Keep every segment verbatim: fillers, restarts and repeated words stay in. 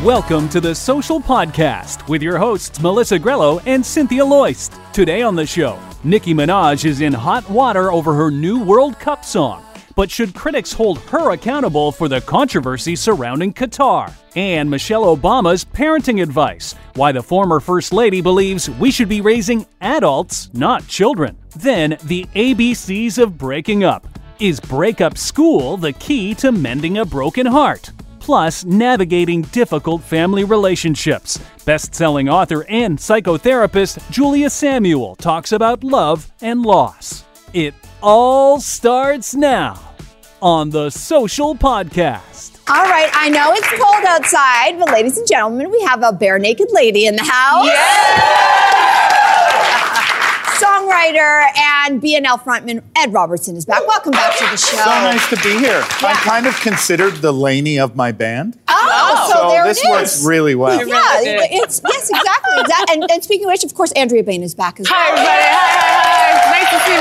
Welcome to the Social Podcast with your hosts Melissa Grello and Cynthia Loist. Today on the show, Nicki Minaj is in hot water over her new World Cup song. But should critics hold her accountable for the controversy surrounding Qatar? And Michelle Obama's parenting advice, why the former First Lady believes we should be raising adults, not children. Then, the A B Cs of breaking up. Is breakup school the key to mending a broken heart? Plus, navigating difficult family relationships. Best-selling author and psychotherapist Julia Samuel talks about love and loss. It all starts now on the Social Podcast. All right, I know it's cold outside, but ladies and gentlemen, we have a bare naked lady in the house. Yeah! Songwriter and B N L frontman Ed Robertson is back. Welcome back to the show. So nice to be here. Yeah. I'm kind of considered the Laney of my band. Oh, so, So there this it is. works really well. Yeah, it's yes, exactly. Exactly. And, and speaking of which, of course, Andrea Bain is back as well. Hi, everybody. Hi,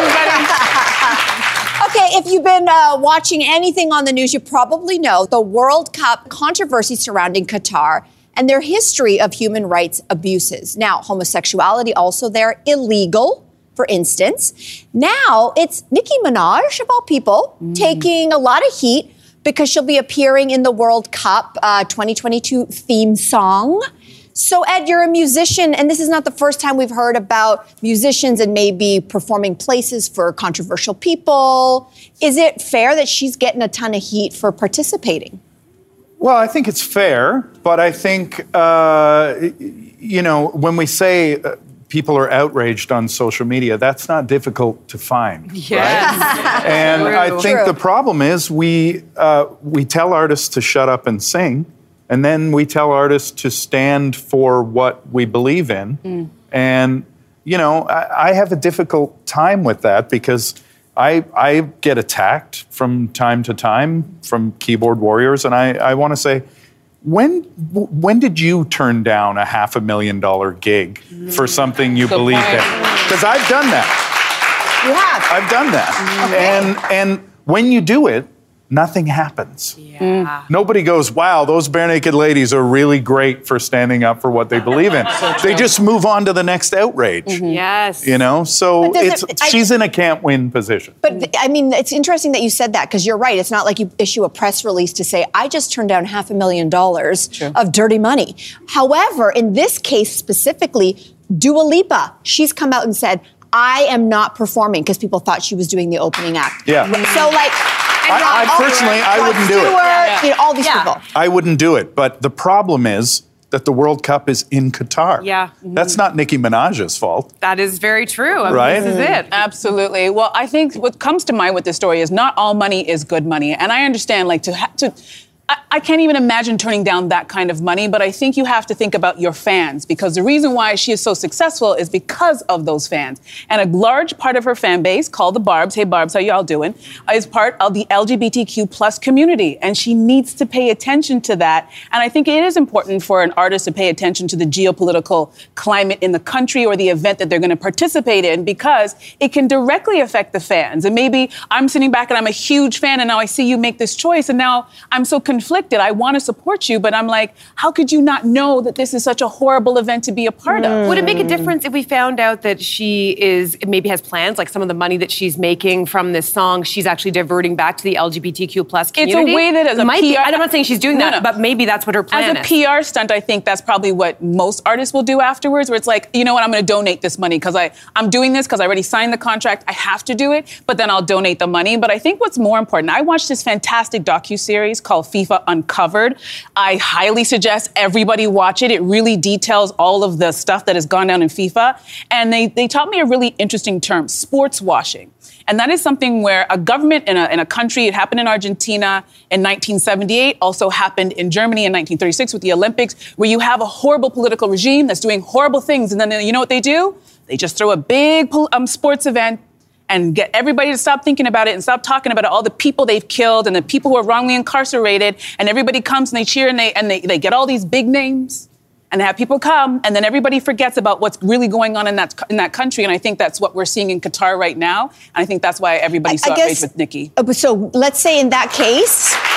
hi, hi. Nice to see everybody. Okay, if you've been uh, watching anything on the news, you probably know the World Cup controversy surrounding Qatar and their history of human rights abuses. Now, homosexuality also there, illegal, for instance. Now, it's Nicki Minaj, of all people, mm. taking a lot of heat because she'll be appearing in the World Cup uh, twenty twenty-two theme song. So, Ed, you're a musician, and this is not the first time we've heard about musicians and maybe performing places for controversial people. Is it fair that she's getting a ton of heat for participating? Well, I think it's fair, but I think, uh, you know, when we say uh, people are outraged on social media, that's not difficult to find. Yes. Right? And True. I think True. the problem is we uh, we tell artists to shut up and sing, and then we tell artists to stand for what we believe in. Mm. And, you know, I, I have a difficult time with that because I, I get attacked from time to time from keyboard warriors, and I, I want to say, when when did you turn down a half a million dollar gig mm. for something you Good believe point. in? Because I've done that. You have. I've done that. Okay. And and when you do it, nothing happens. Yeah. Nobody goes, wow, those bare naked ladies are really great for standing up for what they believe in. So they just move on to the next outrage. Mm-hmm. Yes. You know, so But it's does it- I- she's in a can't win position. But, th- I mean, it's interesting that you said that because you're right. It's not like you issue a press release to say, I just turned down half a million dollars of dirty money. However, in this case specifically, Dua Lipa, she's come out and said, I am not performing because people thought she was doing the opening act. Yeah. So, like, I, I personally, I Rod wouldn't do Stewart, it. Yeah. You know, all these Yeah. people. I wouldn't do it. But the problem is that the World Cup is in Qatar. Yeah. That's not Nicki Minaj's fault. That is very true. I mean, Right? This is it. Absolutely. Well, I think what comes to mind with this story is not all money is good money. And I understand, like, to ha- to... I, I can't even imagine turning down that kind of money, but I think you have to think about your fans because the reason why she is so successful is because of those fans. And a large part of her fan base, called the Barbs, hey Barbs, how y'all doing, is part of the L G B T Q plus community. And she needs to pay attention to that. And I think it is important for an artist to pay attention to the geopolitical climate in the country or the event that they're going to participate in because it can directly affect the fans. And maybe I'm sitting back and I'm a huge fan and now I see you make this choice and now I'm so conflicted. I want to support you, but I'm like, how could you not know that this is such a horrible event to be a part of? Would it make a difference if we found out that she is maybe has plans, like some of the money that she's making from this song, she's actually diverting back to the L G B T Q plus community? It's a way that as a Might P R... be, I'm not saying she's doing No, that, no. but maybe that's what her plan As a is. P R stunt, I think that's probably what most artists will do afterwards, where it's like, you know what, I'm going to donate this money because I I'm doing this because I already signed the contract. I have to do it, but then I'll donate the money. But I think what's more important, I watched this fantastic docuseries called FIFA Uncovered. I highly suggest everybody watch it. It really details all of the stuff that has gone down in FIFA. And they, they taught me a really interesting term, sports washing. And that is something where a government in a, in a country, it happened in Argentina in nineteen seventy-eight, also happened in Germany in nineteen thirty-six with the Olympics, where you have a horrible political regime that's doing horrible things. And then you know what they do? They just throw a big um, sports event and get everybody to stop thinking about it and stop talking about it, all the people they've killed and the people who are wrongly incarcerated, and everybody comes and they cheer and they and they, they get all these big names and have people come, and then everybody forgets about what's really going on in that in that country. And I think that's what we're seeing in Qatar right now. And I think that's why everybody's so I outraged guess- with Nicki. Uh, So let's say in that case,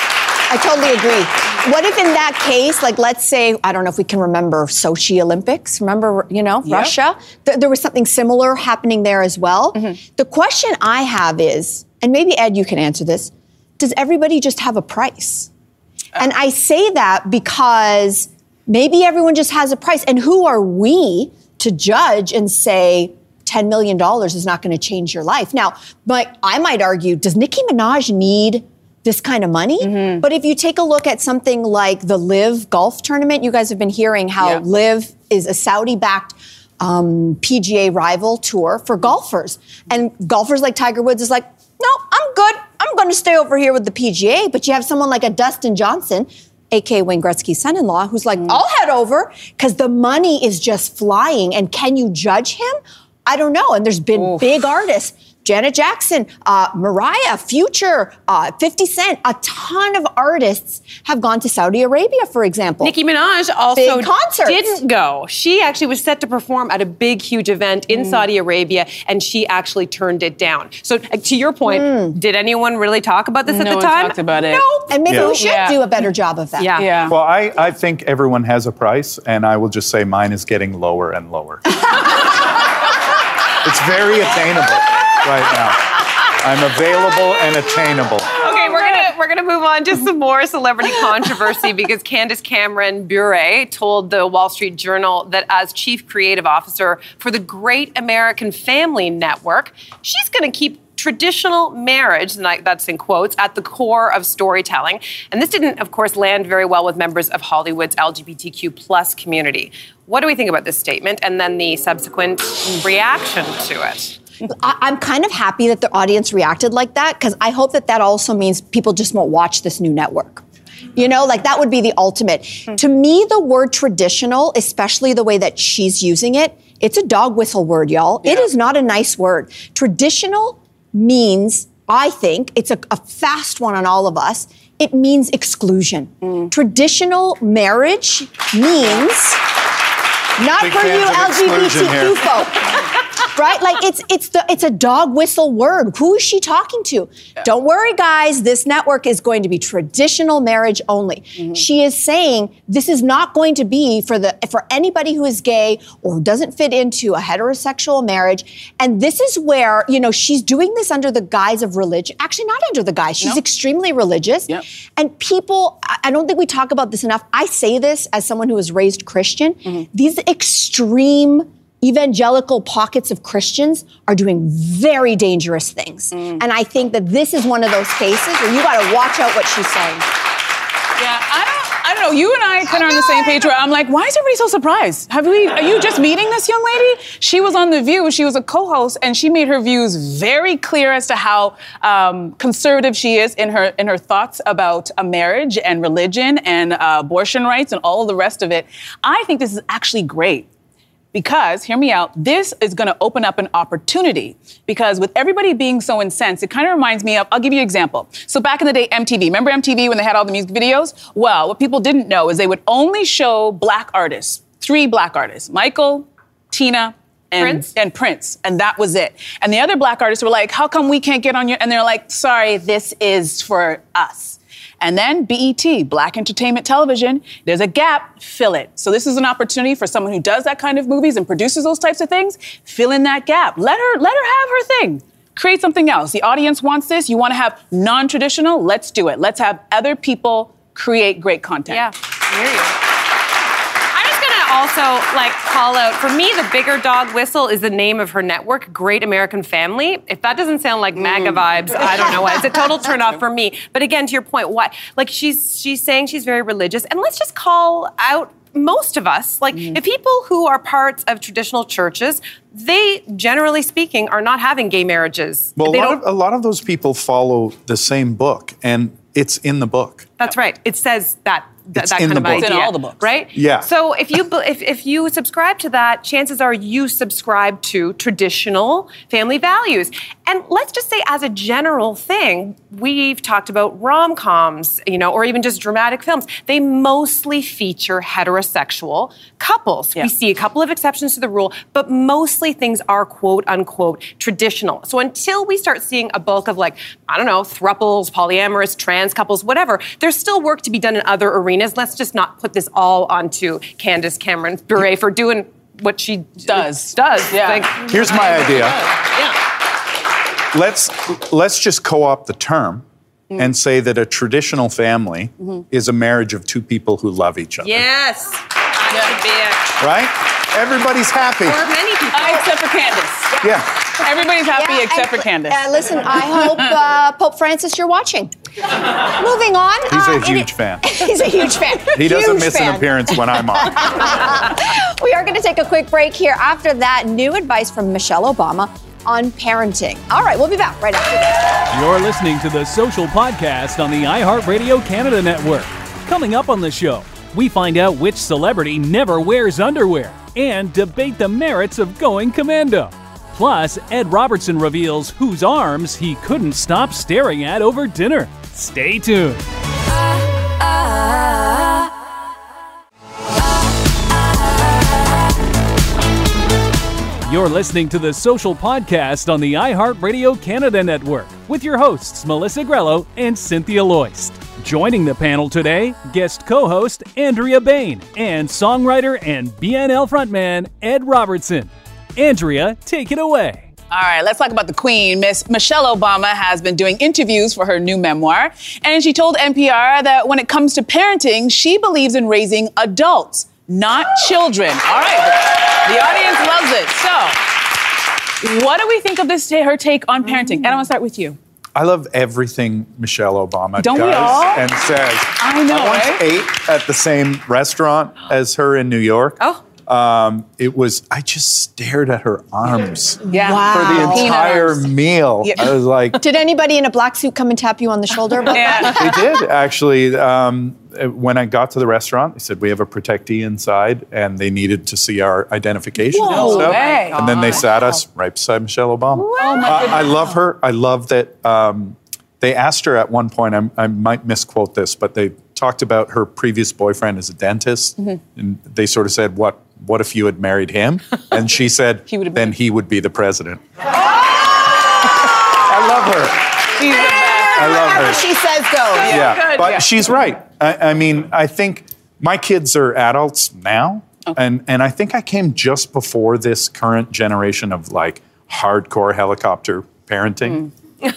I totally agree. What if in that case, like let's say, I don't know if we can remember Sochi Olympics, remember, you know, Yep. Russia? Th- there was something similar happening there as well. Mm-hmm. The question I have is, and maybe Ed, you can answer this, does everybody just have a price? Uh, and I say that because maybe everyone just has a price. And who are we to judge and say ten million dollars is not going to change your life? Now, but I might argue, does Nicki Minaj need this kind of money? Mm-hmm. But if you take a look at something like the LIV golf tournament, you guys have been hearing how yeah. LIV is a Saudi-backed um, P G A rival tour for golfers. And golfers like Tiger Woods is like, no, I'm good. I'm going to stay over here with the P G A. But you have someone like a Dustin Johnson, a k a. Wayne Gretzky's son-in-law, who's like, mm. I'll head over because the money is just flying. And can you judge him? I don't know. And there's been Oof. big artists. Janet Jackson, uh, Mariah, Future, uh, fifty Cent, a ton of artists have gone to Saudi Arabia, for example. Nicki Minaj also big concerts. didn't go. She actually was set to perform at a big, huge event in mm. Saudi Arabia, and she actually turned it down. So to your point, mm. did anyone really talk about this no at the one time? talked about it. No, and maybe yeah. we should yeah. do a better job of that. Yeah. yeah. Well, I, I think everyone has a price, and I will just say mine is getting lower and lower. It's very attainable right now. I'm available and attainable. Okay, we're gonna we're gonna move on to some more celebrity controversy because Candace Cameron Bure told the Wall Street Journal that as chief creative officer for the Great American Family Network, she's gonna keep traditional marriage, and that's in quotes, at the core of storytelling. And this didn't, of course, land very well with members of Hollywood's L G B T Q plus community. What do we think about this statement and then the subsequent reaction to it? I'm kind of happy that the audience reacted like that because I hope that that also means people just won't watch this new network. You know, like that would be the ultimate. Mm-hmm. To me, the word traditional, especially the way that she's using it, it's a dog whistle word, y'all. Yeah. It is not a nice word. Traditional means, I think, it's a, a fast one on all of us. It means exclusion. Mm. Traditional marriage means not Big for you L G B T Q folk. Right? Like it's it's the it's a dog whistle word. Who is she talking to? Yeah. Don't worry, guys. This network is going to be traditional marriage only. Mm-hmm. She is saying this is not going to be for the for anybody who is gay or who doesn't fit into a heterosexual marriage. And this is where, you know, she's doing this under the guise of religion. Actually, not under the guise. She's no. extremely religious. Yep. And people, I don't think we talk about this enough. I say this as someone who was raised Christian. Mm-hmm. These extreme evangelical pockets of Christians are doing very dangerous things. Mm. And I think that this is one of those cases where you got to watch out what she's saying. Yeah, I don't, I don't know. You and I kind of on the same page where I'm like, why is everybody so surprised? Have we, are you just meeting this young lady? She was on The View. She was a co-host and she made her views very clear as to how um, conservative she is in her in her thoughts about a marriage and religion and uh, abortion rights and all of the rest of it. I think this is actually great. Because, hear me out, this is going to open up an opportunity. Because with everybody being so incensed, it kind of reminds me of, I'll give you an example. So back in the day, M T V. Remember M T V when they had all the music videos? Well, what people didn't know is they would only show black artists, three black artists, Michael, Tina, and Prince. and Prince. And that was it. And the other black artists were like, how come we can't get on your... And they're like, sorry, this is for us. And then B E T, Black Entertainment Television, there's a gap, fill it. So this is an opportunity for someone who does that kind of movies and produces those types of things, fill in that gap. Let her, let her have her thing. Create something else. The audience wants this. You want to have non-traditional? Let's do it. Let's have other people create great content. Yeah, I hear you. Also, like, call out, for me, the bigger dog whistle is the name of her network, Great American Family. If that doesn't sound like MAGA vibes, I don't know what. It's a total turn off for me. But again, to your point, why? Like, she's she's saying she's very religious. And let's just call out most of us. Like, mm. if people who are parts of traditional churches, they, generally speaking, are not having gay marriages. Well, a they lot, don't... of, a lot of those people follow the same book, and it's in the book. That's right. It says that. Th- it's that in kind the of book. idea, it's in all the books, right? Yeah. So if you if if you subscribe to that, chances are you subscribe to traditional family values. And let's just say, as a general thing, we've talked about rom-coms, you know, or even just dramatic films. They mostly feature heterosexual couples. Yeah. We see a couple of exceptions to the rule, but mostly things are quote unquote traditional. So until we start seeing a bulk of, like, I don't know, thruples, polyamorous, trans couples, whatever, there's there's still work to be done in other arenas. Let's just not put this all onto Candace Cameron Bure for doing what she Does. Does. Yeah. Like, Here's my idea. yeah. Let's let's just co-opt the term Mm. and say that a traditional family Mm-hmm. is a marriage of two people who love each other. Yes. That should be it. Right? Everybody's happy. For many people. Uh, except for Candace. Yeah. Everybody's happy Yeah, except and- for Candace. Uh, listen, I hope uh, Pope Francis, you're watching. Moving on. He's uh, a it- huge fan. He's a huge fan. He doesn't Huge miss fan. an appearance when I'm on. We are going to take a quick break here. After that, new advice from Michelle Obama on parenting. All right, we'll be back right after this. You're listening to the Social Podcast on the iHeartRadio Canada Network. Coming up on the show, we find out which celebrity never wears underwear and debate the merits of going commando. Plus, Ed Robertson reveals whose arms he couldn't stop staring at over dinner. Stay tuned. You're listening to the Social Podcast on the iHeartRadio Canada Network with your hosts, Melissa Grello and Cynthia Loist. Joining the panel today, guest co-host Andrea Bain and songwriter and B N L frontman Ed Robertson. Andrea, take it away. All right, let's talk about the Queen. Miss Michelle Obama has been doing interviews for her new memoir, and she told N P R that when it comes to parenting, she believes in raising adults, not children. All right, the audience loves it. So, what do we think of this, her take on parenting? And I want to start with you. I love everything Michelle Obama Don't we does all? and says. I know, I once right? ate at the same restaurant as her in New York. Oh. Um, it was, I just stared at her arms Yeah. Wow. for the Peanut entire arms. meal. Yeah. I was like, Did anybody in a black suit come and tap you on the shoulder? about that? Yeah. they did actually. Um, when I got to the restaurant, they said we have a protectee inside, and they needed to see our identification Whoa. and stuff. way. And then they sat us right beside Michelle Obama. Oh, my Uh, goodness. I love her. I love that. Um, they asked her at one point. I'm, I might misquote this, but they talked about her previous boyfriend as a dentist, Mm-hmm. and they sort of said, "What? What if you had married him?" And she said, He would have "Then been- he would be the president." I love her. She's the best. I love Whatever her. she says goes. Yeah, good, but yeah. she's right. I, I mean, I think my kids are adults now, and and I think I came just before this current generation of like hardcore helicopter parenting.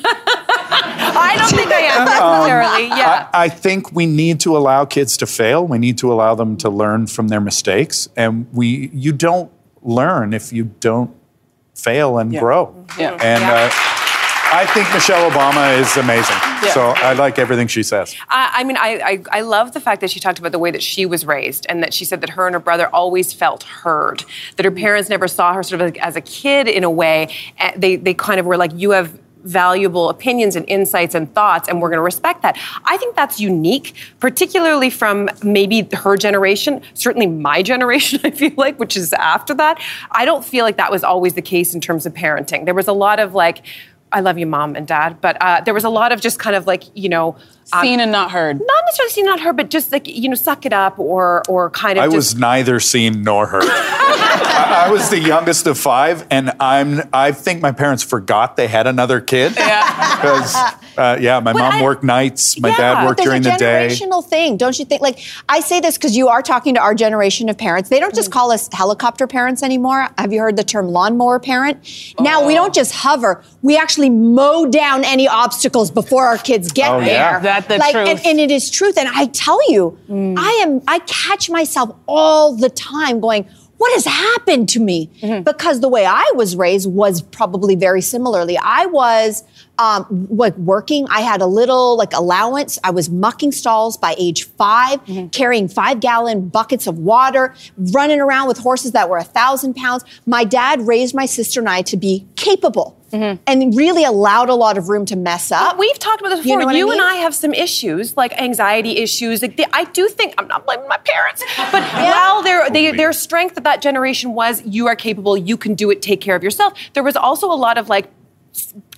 I don't think I am necessarily. Yeah. I, I think we need to allow kids to fail. We need to allow them to learn from their mistakes, and we you don't learn if you don't fail and grow. Yeah. And Yeah. uh, I think Michelle Obama is amazing. So I like everything she says. I, I mean, I, I I love the fact that she talked about the way that she was raised, and that she said that her and her brother always felt heard. That her parents never saw her sort of like as a kid in a way. And they they kind of were like, you have valuable opinions and insights and thoughts, and we're going to respect that. I think that's unique, particularly from maybe her generation, certainly my generation, I feel like, which is after that. I don't feel like that was always the case in terms of parenting. There was a lot of like, I love you, Mom and Dad, but uh, there was a lot of just kind of like, you know, um, Seen and not heard. not necessarily seen, not heard, but just like, you know, suck it up, or or kind of I just. was neither seen nor heard. I, I was the youngest of five, and I'm. I think my parents forgot they had another kid. Yeah. Because, uh, yeah, my mom I- worked nights. My Yeah, dad worked There's during a the day. generational thing, don't you think? Like, I say this because you are talking to our generation of parents. They don't just call us helicopter parents anymore. Have you heard the term lawnmower parent? Now, we don't just hover. We actually mow down any obstacles before our kids get Oh, there. yeah. That's the like, truth. And, and it is truth. And I tell you, I am, I catch myself all the time going, what has happened to me? Because the way I was raised was probably very similarly. I was um, like working. I had a little like allowance. I was mucking stalls by age five, carrying five gallon buckets of water, running around with horses that were a thousand pounds. My dad raised my sister and I to be capable and really allowed a lot of room to mess up. We've talked about this You before. know You, what I mean? and I have some issues, like anxiety issues. Like the, I do think I'm not blaming my parents, but while their they, their strength of that generation was, you are capable, you can do it, take care of yourself. There was also a lot of like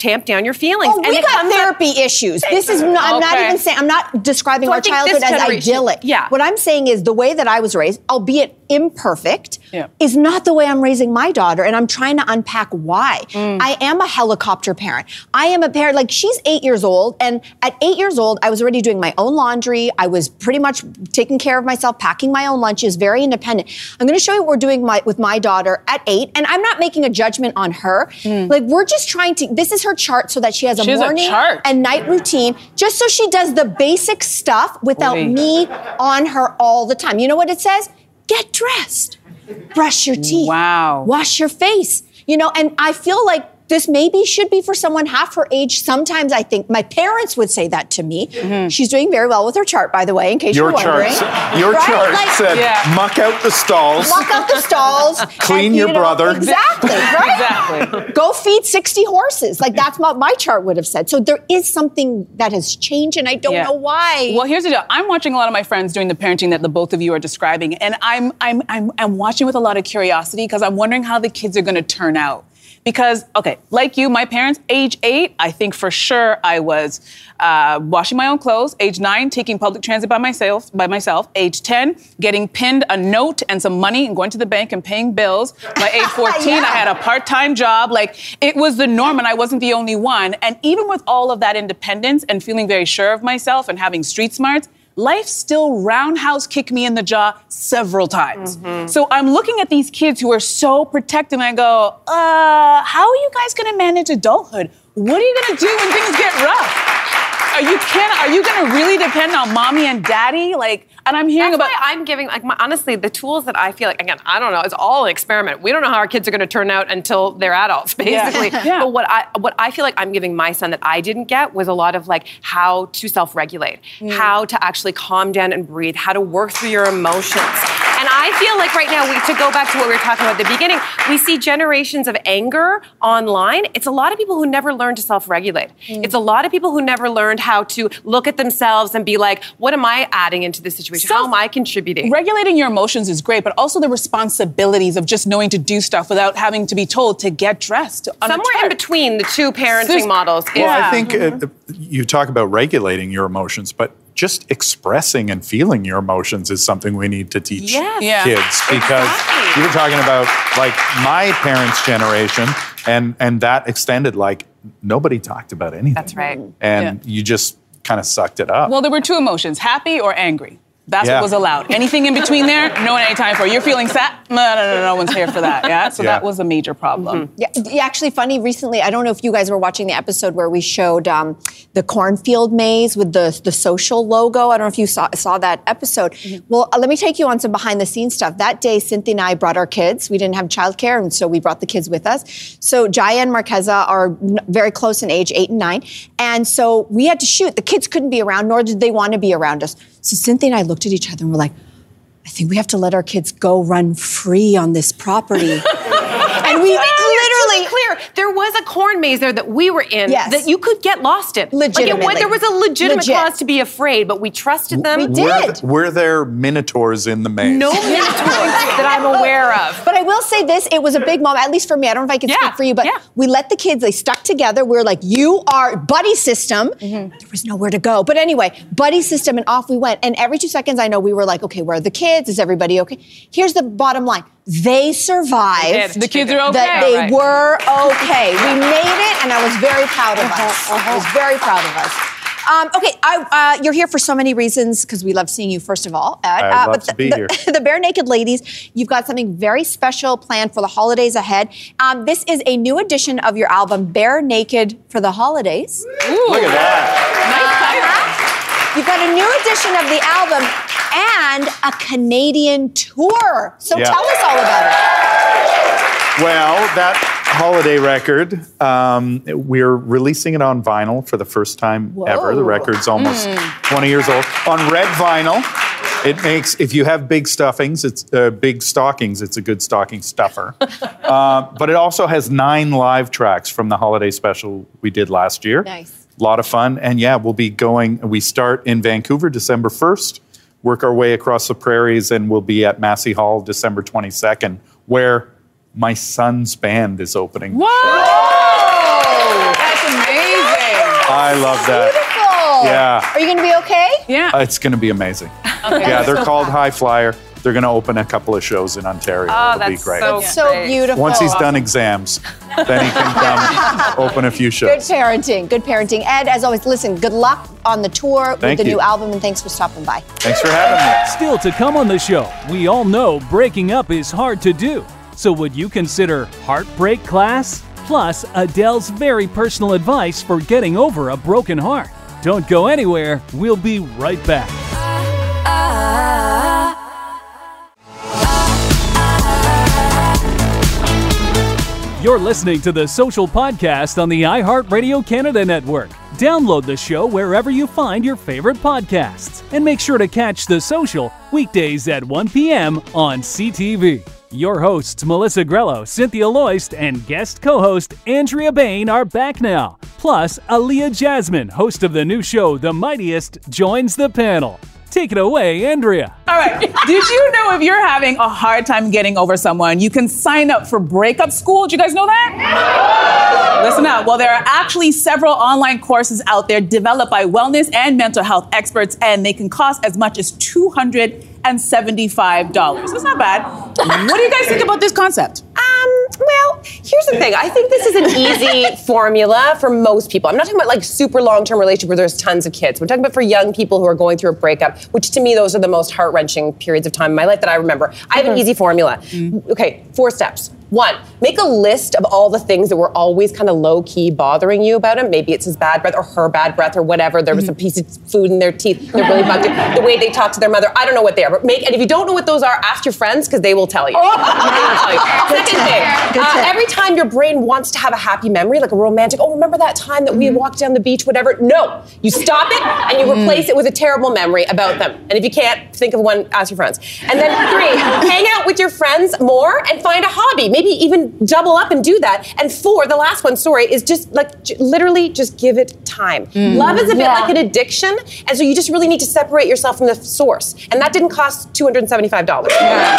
tamp down your feelings. Oh, and we it got comes up- therapy issues. This is not, I'm not Okay. even saying, I'm not describing So I our think childhood this as generation- idyllic. yeah. What I'm saying is the way that I was raised, albeit imperfect, Yeah. is not the way I'm raising my daughter. And I'm trying to unpack why. Mm. I am a helicopter parent. I am a parent, like she's eight years old. And at eight years old, I was already doing my own laundry. I was pretty much taking care of myself, packing my own lunches, very independent. I'm going to show you what we're doing my, with my daughter at eight. And I'm not making a judgment on her. Like we're just trying to, this is her chart so that she has a She has a morning chart. and night routine, just so she does the basic stuff without Oy. me on her all the time. You know what it says? Get dressed, brush your teeth, Wow. wash your face. You know, and I feel like this maybe should be for someone half her age. Sometimes I think my parents would say that to me. Mm-hmm. She's doing very well with her chart, by the way, in case Your you're chart, wondering. sa- your Right? chart Like, said, Yeah. muck out the stalls. Walk out the stalls. Clean and, your you know, brother. Exactly, right? Exactly. Go feed sixty horses. Like that's what my chart would have said. So there is something that has changed and I don't Yeah. know why. Well, here's the deal. I'm watching a lot of my friends doing the parenting that the both of you are describing, and I'm I'm I'm I'm watching with a lot of curiosity because I'm wondering how the kids are going to turn out. Because, okay, like you, my parents, age eight, I think for sure I was uh, washing my own clothes. Age nine, taking public transit by myself. By myself. Age ten, getting pinned a note and some money and going to the bank and paying bills. By age fourteen, Yeah. I had a part-time job. Like, it was the norm, and I wasn't the only one. And even with all of that independence and feeling very sure of myself and having street smarts, life still roundhouse kicked me in the jaw several times. Mm-hmm. So I'm looking at these kids who are so protected, and I go, uh, how are you guys gonna manage adulthood? What are you gonna do when things get rough? Are you can are you gonna really depend on mommy and daddy? Like, and I'm hearing That's about why I'm giving, like, my, honestly, the tools that I feel like, again, I don't know, it's all an experiment. We don't know how our kids are going to turn out until they're adults, basically. Yeah. Yeah. But what I, what I feel like I'm giving my son that I didn't get was a lot of, like, how to self-regulate, how to actually calm down and breathe, how to work through your emotions. And I feel like right now, we, to go back to what we were talking about at the beginning, we see generations of anger online. It's a lot of people who never learned to self-regulate. It's a lot of people who never learned how to look at themselves and be like, what am I adding into this situation? How am I contributing? regulating your emotions is great, but also the responsibilities of just knowing to do stuff without having to be told to get dressed. On a Somewhere in chart. between the two parenting There's- models. Well, Yeah. I think uh, you talk about regulating your emotions, but just expressing and feeling your emotions is something we need to teach Yes. Yeah. kids because Exactly. you were talking about like my parents' generation and and that extended like nobody talked about anything. That's right. And you just kind of sucked it up. Well, there were two emotions, happy or angry. That's Yeah. what was allowed. Anything in between there, no one had any time for. You're feeling sad? No, no, no, no one's here for that. Yeah. So Yeah. that was a major problem. Yeah, yeah, actually, funny. Recently, I don't know if you guys were watching the episode where we showed um, the cornfield maze with the the social logo. I don't know if you saw saw that episode. Well, uh, let me take you on some behind the scenes stuff. That day, Cynthia and I brought our kids. We didn't have childcare, and so we brought the kids with us. So Jaya and Marqueza are n- very close in age, eight and nine, and so we had to shoot. The kids couldn't be around, nor did they want to be around us. So Cynthia and I looked at each other and we're like, I think we have to let our kids go run free on this property. And we literally, Clear. There was a corn maze there that we were in Yes. that you could get lost in. Like it, Legitimately. wa- there was a legitimate Legit. cause to be afraid, but we trusted them. We did. Were, th- were there minotaurs in the maze? No minotaurs that I'm aware of. But I will say this, it was a big moment, at least for me. I don't know if I can Yeah, speak for you, but yeah. we let the kids, they stuck together. We were like, you are buddy system. Mm-hmm. There was nowhere to go. But anyway, buddy system, and off we went. And every two seconds, I know we were like, okay, where are the kids? Is everybody okay? Here's the bottom line. They survived. The kids are okay. That they Right. were okay. We made it, and I was very proud of us. I was very proud of us. Um, okay, I, uh, you're here for so many reasons because we love seeing you, first of all, Ed. I Uh, love but to the, be the, here. the Bare Naked Ladies, you've got something very special planned for the holidays ahead. Um, this is a new edition of your album, Bare Naked for the Holidays. Look at that. You've got a new edition of the album and a Canadian tour. So Yeah. tell us all about it. Well, that holiday record, um, we're releasing it on vinyl for the first time ever. The record's almost twenty years old. On red vinyl, it makes, if you have big stuffings, it's uh, big stockings, it's a good stocking stuffer. uh, but it also has nine live tracks from the holiday special we did last year. Nice. A lot of fun. And yeah, we'll be going, we start in Vancouver December first, work our way across the prairies, and we'll be at Massey Hall December twenty-second, where my son's band is opening. Whoa! That's I love that. Beautiful. Yeah. Are you going to be okay? Yeah. Uh, It's going to be amazing. Okay. Yeah, they're So called fun. High Flyer. They're going to open a couple of shows in Ontario. Oh, It'll be that's great. so It's so great. beautiful. Once he's done exams, then he can come open a few Good shows. parenting. Good parenting. Ed, as always, listen, good luck on the tour Thank with the you. new album, and thanks for stopping by. Thanks for having me. Still to come on the show, we all know breaking up is hard to do. So would you consider heartbreak class? Plus, Adele's very personal advice for getting over a broken heart. Don't go anywhere. We'll be right back. You're listening to the Social Podcast on the iHeartRadio Canada Network. Download the show wherever you find your favorite podcasts. And make sure to catch The Social weekdays at one p.m. on C T V. Your hosts, Melissa Grello, Cynthia Loist, and guest co-host Andrea Bain are back now. Plus, Aaliyah Jasmine, host of the new show The Mightiest, joins the panel. Take it away, Andrea. All right. Did you know if you're having a hard time getting over someone, you can sign up for breakup school? Did you guys know that? Listen up. Well, there are actually several online courses out there developed by wellness and mental health experts, and they can cost as much as two hundred seventy-five dollars. That's not bad. What do you guys think about this concept? Um, well, here's the thing. I think this is an easy formula for most people. I'm not talking about like super long-term relationship where there's tons of kids. We're talking about for young people who are going through a breakup, which to me, those are the most heart-wrenching periods of time in my life that I remember. I have an easy formula. Mm. Okay, four steps. One, make a list of all the things that were always kind of low-key bothering you about him. Maybe it's his bad breath or her bad breath or whatever. There was a piece of food in their teeth. They're really bugged it. The way they talk to their mother. I don't know what they are. But make, and if you don't know what those are, ask your friends because they will tell you. Oh. They will tell you. Second thing, uh, every time your brain wants to have a happy memory, like a romantic, oh, remember that time that we walked down the beach, whatever. No, you stop it and you replace it with a terrible memory about them. And if you can't think of one, ask your friends. And then three, hang out with your friends more and find a hobby. Maybe even double up and do that. And four, the last one, sorry, is just like j- literally just give it time. Mm. Love is a bit yeah. like an addiction, and so you just really need to separate yourself from the source. And that didn't cost two hundred seventy-five dollars. Yeah.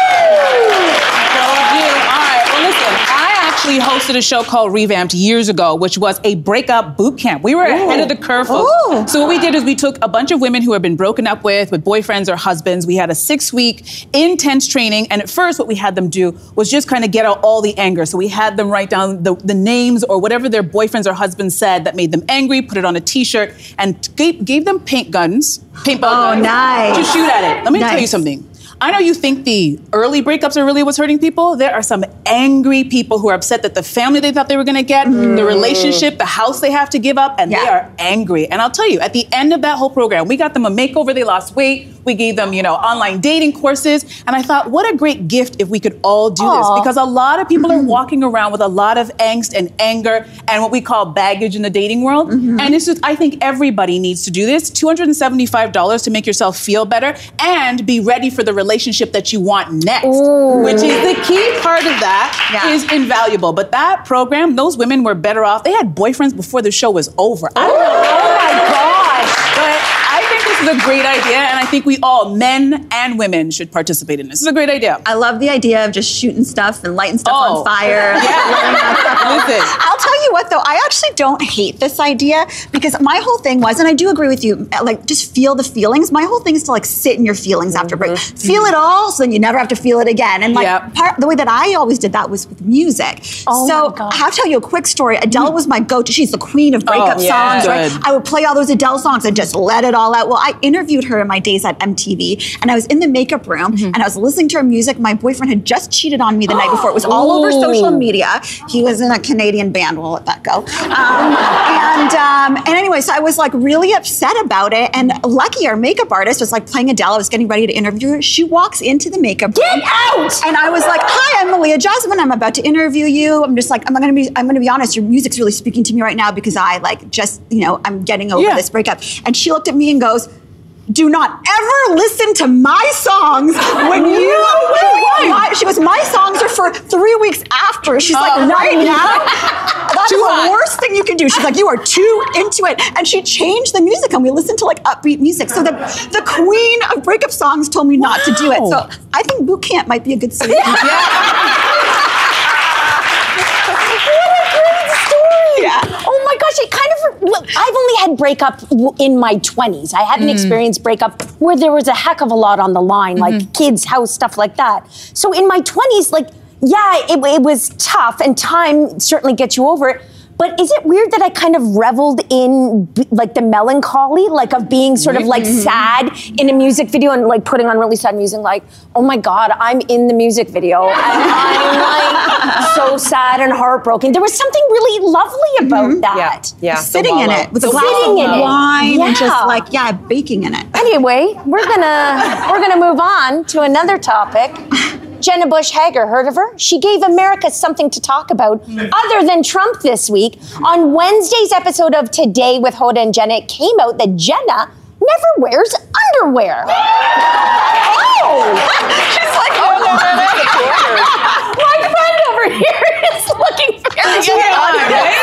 All right, well listen, I actually hosted a show called Revamped years ago, which was a breakup boot camp. We were Ooh. ahead of the curve, folks. Ooh. So what we did is we took a bunch of women who had been broken up with, with boyfriends or husbands. We had a six-week intense training, and at first what we had them do was just kind of get out all the anger. So we had them write down the, the names or whatever their boyfriends or husbands said that made them angry, put it on a t-shirt, and gave, gave them paint guns, paintball oh, guns, nice. to shoot at it. Let me nice. tell you something. I know you think the early breakups are really what's hurting people. There are some angry people who are upset that the family they thought they were going to get, mm. the relationship, the house they have to give up, and yeah. they are angry. And I'll tell you, at the end of that whole program, we got them a makeover. They lost weight. We gave them, you know, online dating courses. And I thought, what a great gift if we could all do Aww. this. Because a lot of people are walking around with a lot of angst and anger and what we call baggage in the dating world. Mm-hmm. And it's just, I think everybody needs to do this. two hundred seventy-five dollars to make yourself feel better and be ready for the relationship that you want next. Ooh. Which is the key part of that yeah. is invaluable. But that program, those women were better off. They had boyfriends before the show was over. I don't know. Oh my gosh. But I think this is a great idea, and I think we all, men and women, should participate in this. This is a great idea. I love the idea of just shooting stuff and lighting stuff oh. on fire. Yeah. Listen. I'll tell you what, though, I actually don't hate this idea because my whole thing was, and I do agree with you, like, just feel the feelings. My whole thing is to, like, sit in your feelings after break. Mm-hmm. Feel it all, so then you never have to feel it again. And, like, yep. part, the way that I always did that was with music. Oh so my God. I'll tell you a quick story. Adele was my go-to. She's the queen of breakup oh, yeah. songs, right? I would play all those Adele songs and just let it all out. Well, I interviewed her in my days at M T V, and I was in the makeup room, mm-hmm. and I was listening to her music. My boyfriend had just cheated on me the night before. It was all over social media. He was in a Canadian band. We'll let that go. Um, and um, and anyway, so I was like really upset about it. And Lucky, our makeup artist, was like playing Adele. I was getting ready to interview her. She walks into the makeup room. Get out! And I was like, "Hi, I'm Aaliyah Jasmine. I'm about to interview you. I'm just like, I'm gonna be, I'm gonna be honest. Your music's really speaking to me right now because I like just, you know, I'm getting over yeah. this breakup." And she looked at me and goes, "Do not ever listen to my songs when you." My, she goes, "My songs are for three weeks after." She's like, oh, "Right right. now, that's Too the hot. worst thing you can do." She's like, "You are too into it," and she changed the music, and we listened to like upbeat music. So the the queen of breakup songs told me not wow. to do it. So I think boot camp might be a good solution. Yeah. What a great story! Yeah. Oh my gosh, it kind of look, I've only had breakup w- in my twenties. I hadn't Mm. experienced breakup where there was a heck of a lot on the line, like Mm-hmm. kids, house, stuff like that. So in my twenties, like, yeah, it, it was tough, and time certainly gets you over it. But is it weird that I kind of reveled in b- like the melancholy, like of being sort of like sad in a music video and like putting on really sad music, like, oh my God, I'm in the music video and I'm like so sad and heartbroken. There was something really lovely about that. Yeah. Sitting in it with a Sitting glass of in it. wine and Yeah. just like, yeah, baking in it. Anyway, we're gonna we're gonna move on to another topic. Jenna Bush Hager, heard of her? She gave America something to talk about other than Trump this week. On Wednesday's episode of Today with Hoda and Jenna, it came out that Jenna never wears underwear. Oh! She's like, oh, no, no, no. My friend over here is looking very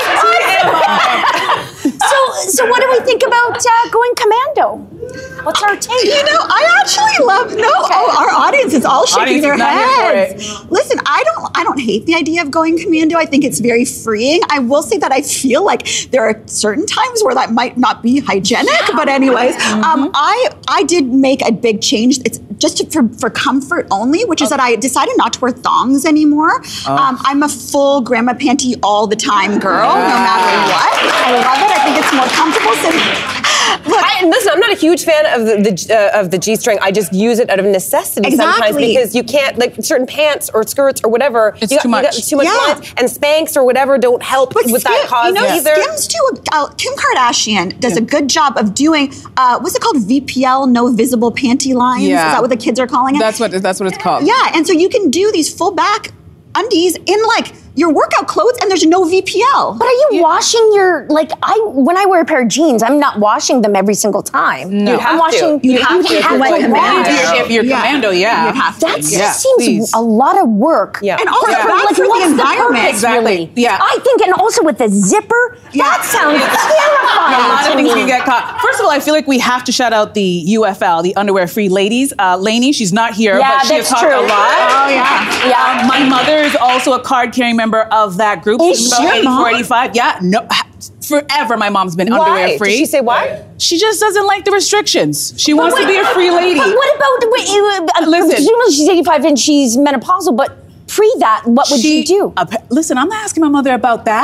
So, so what do we think about uh, going commando? What's our take? You know, I actually love no. Oh, our audience is all shaking Audience their is not here for heads. Listen, I don't. I don't hate the idea of going commando. I think it's very freeing. I will say that I feel like there are certain times where that might not be hygienic. But anyways, Mm-hmm. um, I I did make a big change. It's just to, for for comfort only, which is that I decided not to wear thongs anymore. Oh. Um, I'm a full grandma panty all the time girl, no matter what. I love it. I think it's more comfortable. So, look, I, listen, I'm not a huge fan of the, the uh, of the G-string. I just use it out of necessity sometimes Exactly. because you can't, like certain pants or skirts or whatever. It's you got, too you much. got too much Yeah. lines, and Spanx or whatever don't help But with Skim, that cause you know, either. Skims too. Uh, Kim Kardashian does a good job of doing. Uh, what's it called? V P L, no visible panty lines. Yeah. Is that what the kids are calling it? That's what that's what it's called. Yeah, and so you can do these full back undies in like your workout clothes, and there's no V P L. But are you washing your, like, I, when I wear a pair of jeans, I'm not washing them every single time. No. You'd I'm have washing, to. You'd have to if you went If commando. you're, if you're Yeah. commando, yeah. You'd have to. That just Yeah, seems please. a lot of work. Yeah. And also Yeah. bad Like, for the what's environment. purpose, Exactly. really? Yeah. I think, and also with the zipper, Yeah. that sounds A terrifying lot of to things me. can get caught. First of all, I feel like we have to shout out the U F L, the Underwear Free Ladies. Uh, Lainey, she's not here, Yeah, but she has that's talked true. a lot. Oh yeah. Yeah. Um, my mother is also a card-carrying member of that group. Is since she? about eighty-four, Mom? eighty-five. Yeah, no, forever my mom's been Why? underwear free. Did she say why? She just doesn't like the restrictions. She wants to wait, be a free lady. But what about, wait, uh, Listen. presumably she's eighty-five and she's menopausal, but pre that, what would she, do? Uh, listen, I'm not asking my mother about that.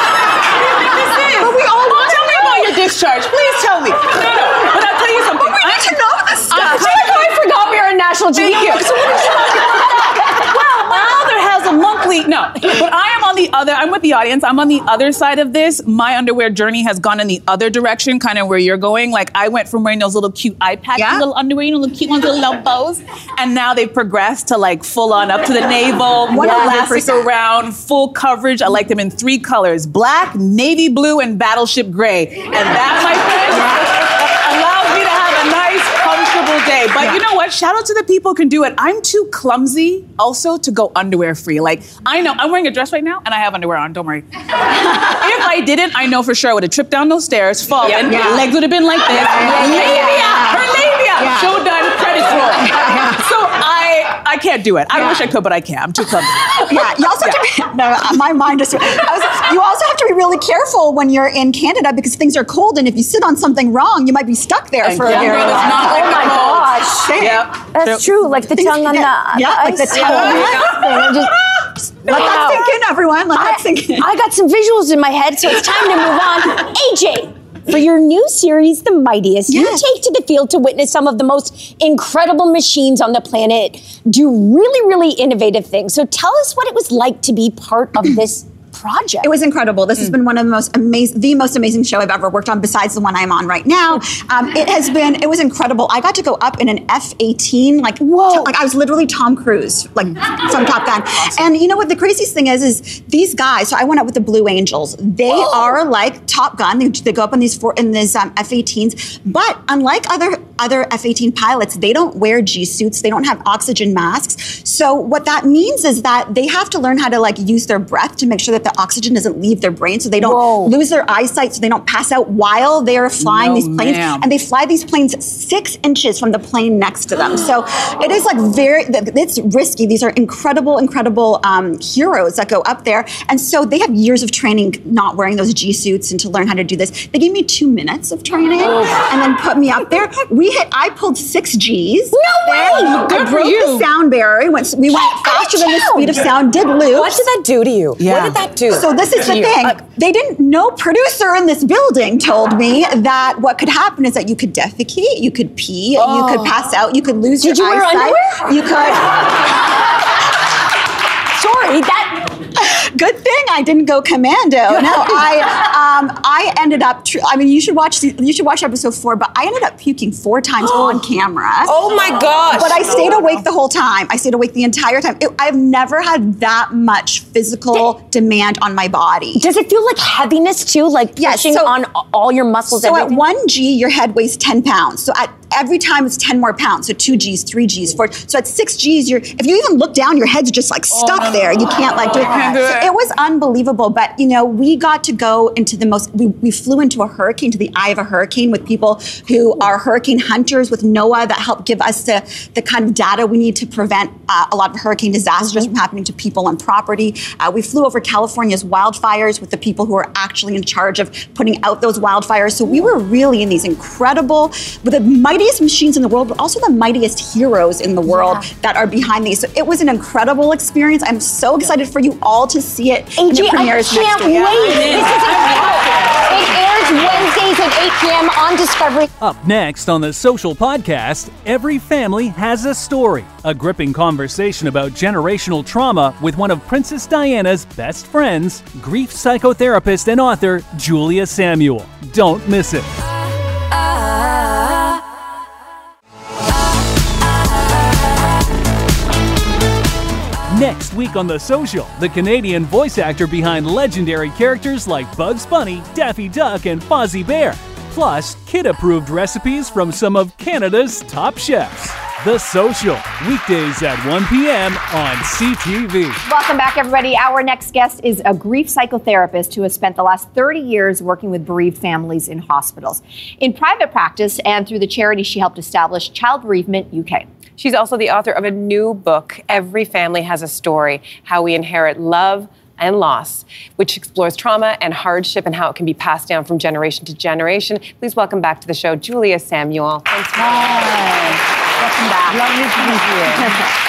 But we all Oh, tell me about your discharge. Please tell me. No, no. But I'll tell you something. we need to know this stuff. I'm I feel like I forgot we were on national T V. Thank you. So what did you Well, my mother has a monthly. No, but I am on the other. I'm with the audience. I'm on the other side of this. My underwear journey has gone in the other direction, kind of where you're going. Like I went from wearing those little cute eye patch Yeah. little underwear, you know, little cute ones with little bows, and now they've progressed to like full on up to the navel, one hundred elastic percent. around, full coverage. I like them in three colors: black, navy blue, and battleship gray. And that, my friend, allows me to have a nice, comfortable day. But you know what? Shout out to the people who can do it. I'm too clumsy also to go underwear free. Like, I know, I'm wearing a dress right now and I have underwear on, don't worry. If I didn't, I know for sure I would have tripped down those stairs, fallen, Yeah. legs would have been like this. Labia! Her labia! Yeah. Show done, credits roll. So I I can't do it. I wish I could, but I can't. I'm too clumsy. Yeah, you also have to be, no, my mind just, I was, you also have to be really careful when you're in Canada because things are cold and if you sit on something wrong, you might be stuck there And for a very Canada long is not time. like Oh my the cold. gosh. Okay. Yeah. That's true, like the Things tongue on can the, get- yeah, the like the ice. tongue. Yeah. And just- Let Wow. that sink in, everyone. Let that sink in. I got some visuals in my head, so it's time to move on. A J, for your new series, The Mightiest, Yes. you take to the field to witness some of the most incredible machines on the planet do really, really innovative things. So tell us what it was like to be part of this project. It was incredible. This has been one of the most amazing, the most amazing show I've ever worked on, besides the one I'm on right now. Um, it has been, it was incredible. I got to go up in an F eighteen, like, Whoa. like I was literally Tom Cruise, like from Top Gun. And you know what the craziest thing is, is these guys, so I went up with the Blue Angels. They are like Top Gun. They, they go up in these four, in these um, F eighteens, but unlike other other F eighteen pilots, they don't wear G suits, they don't have oxygen masks. So what that means is that they have to learn how to like use their breath to make sure that the oxygen doesn't leave their brain, so they don't Whoa. lose their eyesight, so they don't pass out while they're flying No, these planes. ma'am. And they fly these planes six inches from the plane next to them. So it is like very, it's risky. These are incredible, incredible um, heroes that go up there. And so they have years of training not wearing those G suits and to learn how to do this. They gave me two minutes of training and then put me up there. We hit, I pulled six G's. No way! I Good for broke you. the sound barrier. Went, we went faster than the down. speed of sound, did loops. What did that do to you? Yeah. What did that do? So this is the to you? thing. Uh, They didn't, no producer in this building told me that what could happen is that you could defecate, you could pee, you could pass out, you could lose Did your you wear eyesight. underwear? You could. Sorry, that. Good thing I didn't go commando. No, I um, I ended up. Tr- I mean, you should watch. The, you should watch episode four. But I ended up puking four times on camera. Oh my gosh. But I stayed awake the whole time. I stayed awake the entire time. It, I've never had that much physical demand on my body. Does it feel like heaviness too? Like Yes, pushing so- on all your muscles? So everything? at one G, your head weighs ten pounds. So at every time it's ten more pounds. So two G's, three G's, four. So at six G's, you're if you even look down, your head's just like stuck there. You can't like do it. Can't do So it. it was unbelievable. But you know, we got to go into the most. We, we flew into a hurricane, to the eye of a hurricane, with people who are hurricane hunters with NOAA that help give us the the kind of data we need to prevent uh, a lot of hurricane disasters from happening to people and property. Uh, we flew over California's wildfires with the people who are actually in charge of putting out those wildfires. So we were really in these incredible, with the mightiest machines in the world, but also the mightiest heroes in the world that are behind these. So it was an incredible experience. I'm so excited for you all to see it. A And J, it I premieres can't next week. wait. This is incredible. It airs Wednesdays at eight p.m. on Discovery. Up next on the Social Podcast, Every Family Has a Story, a gripping conversation about generational trauma with one of Princess Diana's best friends, grief psychotherapist and author Julia Samuel. Don't miss it. Next week on The Social, the Canadian voice actor behind legendary characters like Bugs Bunny, Daffy Duck, and Fozzie Bear. Plus, kid-approved recipes from some of Canada's top chefs. The Social, weekdays at one p.m. on C T V. Welcome back, everybody. Our next guest is a grief psychotherapist who has spent the last thirty years working with bereaved families in hospitals, in private practice, and through the charity she helped establish, Child Bereavement U K. She's also the author of a new book, Every Family Has a Story, How We Inherit Love and Loss, which explores trauma and hardship and how it can be passed down from generation to generation. Please welcome back to the show, Julia Samuel. Thanks for Welcome back. Lovely to be here.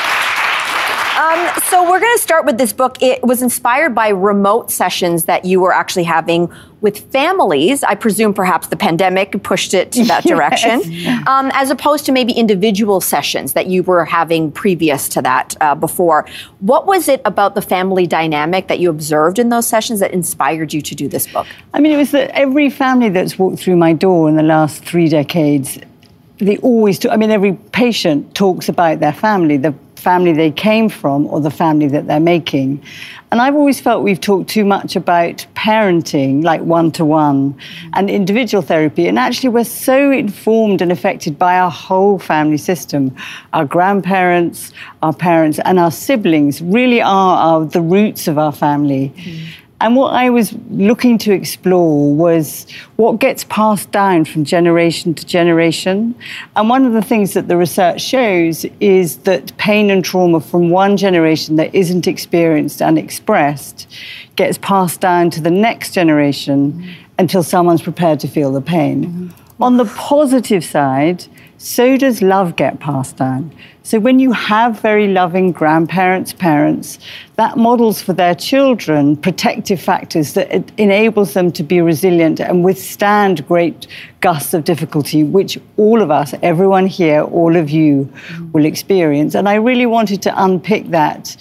Um, so we're going to start with this book. It was inspired by remote sessions that you were actually having with families. I presume perhaps the pandemic pushed it to that direction, um, as opposed to maybe individual sessions that you were having previous to that uh, before. What was it about the family dynamic that you observed in those sessions that inspired you to do this book? I mean, it was that every family that's walked through my door in the last three decades, they always talk, I mean, every patient talks about their family, the family they came from or the family that they're making. And I've always felt we've talked too much about parenting, like one-to-one, and individual therapy. And actually, we're so informed and affected by our whole family system. Our grandparents, our parents, and our siblings really are our, the roots of our family. Mm. And what I was looking to explore was what gets passed down from generation to generation. And one of the things that the research shows is that pain and trauma from one generation that isn't experienced and expressed gets passed down to the next generation mm-hmm. until someone's prepared to feel the pain. Mm-hmm. On the positive side, so does love get passed down. So when you have very loving grandparents, parents, that models for their children protective factors that it enables them to be resilient and withstand great gusts of difficulty, which all of us, everyone here, all of you will experience. And I really wanted to unpick that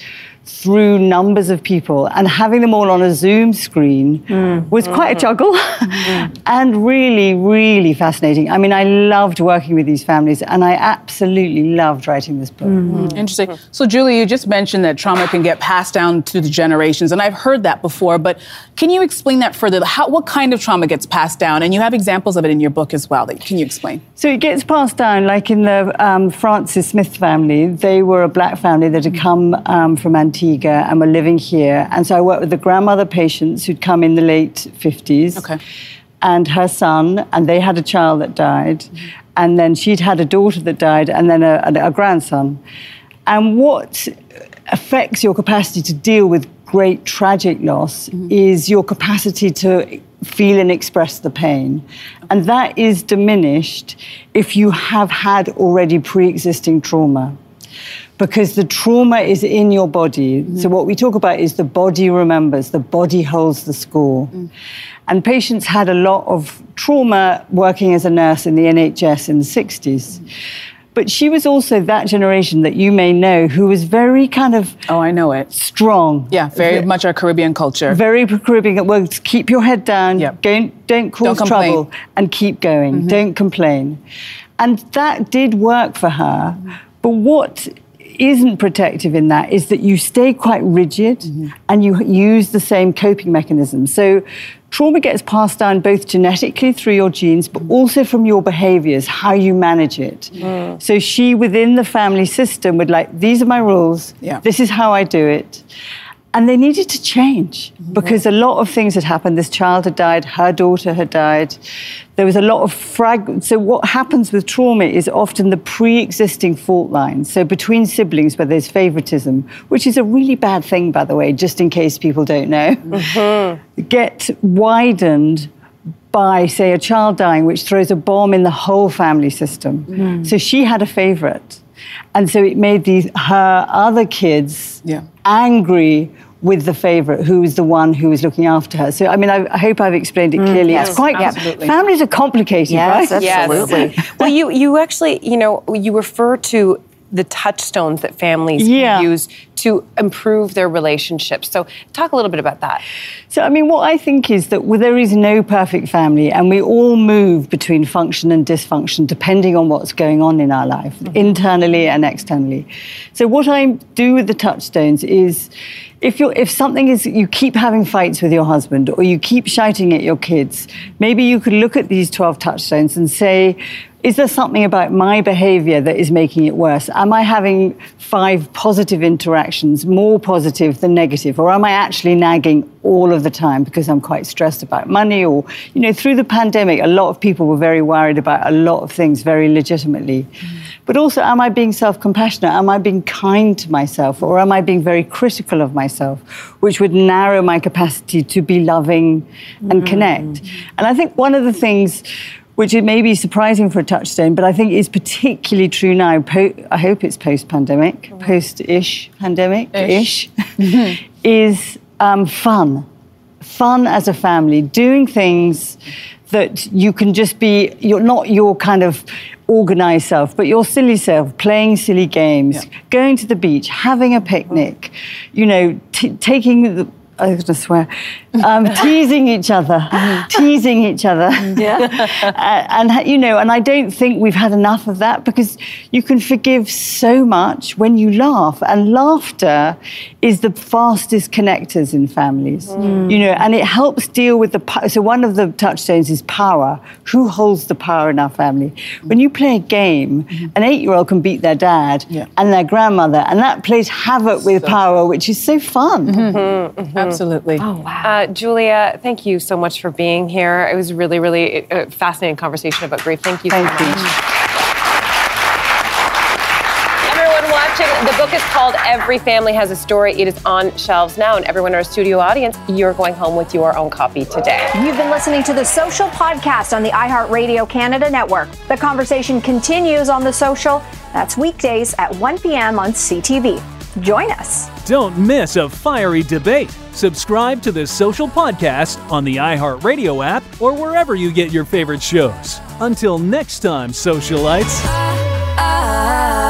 through numbers of people, and having them all on a Zoom screen mm. was quite mm-hmm. a juggle mm. and really, really fascinating. I mean, I loved working with these families, and I absolutely loved writing this book. Mm-hmm. Interesting. So, Julie, you just mentioned that trauma can get passed down to the generations, and I've heard that before, but can you explain that further? How, what kind of trauma gets passed down? And you have examples of it in your book as well. Can you explain? So it gets passed down, like in the um, Francis Smith family. They were a black family that had come um, from Antigua and were living here. And so I worked with the grandmother patients who'd come in the late fifties. Okay. And her son, and they had a child that died. Mm-hmm. And then she'd had a daughter that died, and then a, a, a grandson. And what affects your capacity to deal with great tragic loss mm-hmm. is your capacity to feel and express the pain. And that is diminished if you have had already pre-existing trauma, because the trauma is in your body. Mm-hmm. So what we talk about is the body remembers, the body holds the score. Mm. And patients had a lot of trauma working as a nurse in the N H S in the sixties. Mm. But she was also that generation that you may know who was very kind of... Oh, I know it. Strong. Yeah, very v- much our Caribbean culture. Very Caribbean. Well, keep your head down, yep. don't, don't cause don't trouble, and keep going. Mm-hmm. Don't complain. And that did work for her. Mm-hmm. But what isn't protective in that is that you stay quite rigid mm-hmm. and you use the same coping mechanisms. So trauma gets passed down both genetically through your genes, but also from your behaviors, how you manage it. Mm. So she, within the family system, would like, these are my rules, yeah. this is how I do it. And they needed to change mm-hmm. because a lot of things had happened. This child had died, her daughter had died. There was a lot of frag... So what happens with trauma is often the pre-existing fault lines. So between siblings where there's favoritism, which is a really bad thing, by the way, just in case people don't know, mm-hmm. get widened by, say, a child dying, which throws a bomb in the whole family system. Mm. So she had a favorite. And so it made these her other kids yeah. angry with the favourite, who was the one who was looking after her. So, I mean, I, I hope I've explained it clearly. Mm, yes, it's quite, absolutely. Families are complicated, yes, right? Absolutely. Yes. Well, you, you actually, you know, you refer to the touchstones that families yeah. use to improve their relationships. So talk a little bit about that. So, I mean, what I think is that well, there is no perfect family, and we all move between function and dysfunction depending on what's going on in our life, mm-hmm. internally and externally. So what I do with the touchstones is if you're, if something is, you keep having fights with your husband or you keep shouting at your kids, maybe you could look at these twelve touchstones and say, is there something about my behavior that is making it worse? Am I having five positive interactions, more positive than negative? Or am I actually nagging all of the time because I'm quite stressed about money? Or, you know, through the pandemic, a lot of people were very worried about a lot of things very legitimately. Mm. But also, am I being self-compassionate? Am I being kind to myself? Or am I being very critical of myself, which would narrow my capacity to be loving and mm. connect? And I think one of the things which it may be surprising for a touchstone, but I think is particularly true now. Po- I hope it's post-pandemic, mm-hmm. post-ish pandemic-ish, mm-hmm. is um, fun. Fun as a family, doing things that you can just be, you're not your kind of organised self, but your silly self, playing silly games, yeah. going to the beach, having a picnic, you know, t- taking the, I was going to swear, um, teasing each other, teasing each other. Yeah. uh, and, you know, and I don't think we've had enough of that because you can forgive so much when you laugh. And laughter is the fastest connectors in families, mm. you know, and it helps deal with the, po- so one of the touchstones is power. Who holds the power in our family? When you play a game, mm-hmm. an eight-year-old can beat their dad yeah. and their grandmother, and that plays havoc with so power, which is so fun. Mm-hmm. Mm-hmm. Absolutely. Oh, wow. Uh, Julia, thank you so much for being here. It was really, really a fascinating conversation about grief. Thank you so thank much. You. Everyone watching, the book is called Every Family Has a Story. It is on shelves now, and everyone in our studio audience, you're going home with your own copy today. You've been listening to The Social Podcast on the iHeartRadio Canada Network. The conversation continues on The Social. That's weekdays at one p.m. on C T V. Join us. Don't miss a fiery debate. Subscribe to The Social Podcast on the iHeartRadio app or wherever you get your favorite shows. Until next time, socialites. Ah, ah.